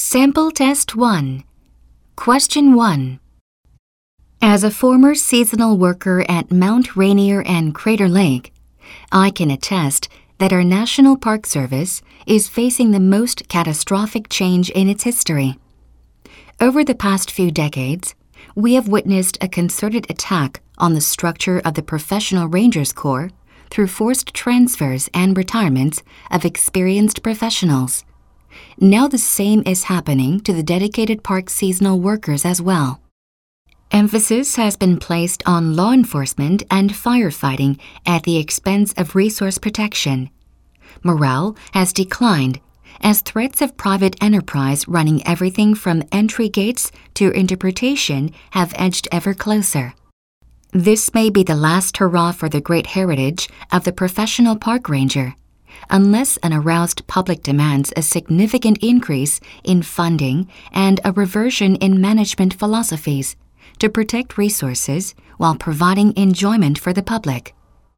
Sample Test 1. Question 1. As a former seasonal worker at Mount Rainier and Crater Lake, I can attest that our National Park Service is facing the most catastrophic change in its history. Over the past few decades, we have witnessed a concerted attack on the structure of the Professional Rangers Corps through forced transfers and retirements of experienced professionals. Now the same is happening to the dedicated park seasonal workers as well. Emphasis has been placed on law enforcement and firefighting at the expense of resource protection. Morale has declined as threats of private enterprise running everything from entry gates to interpretation have edged ever closer. This may be the last hurrah for the great heritage of the professional park ranger, unless an aroused public demands a significant increase in funding and a reversion in management philosophies to protect resources while providing enjoyment for the public.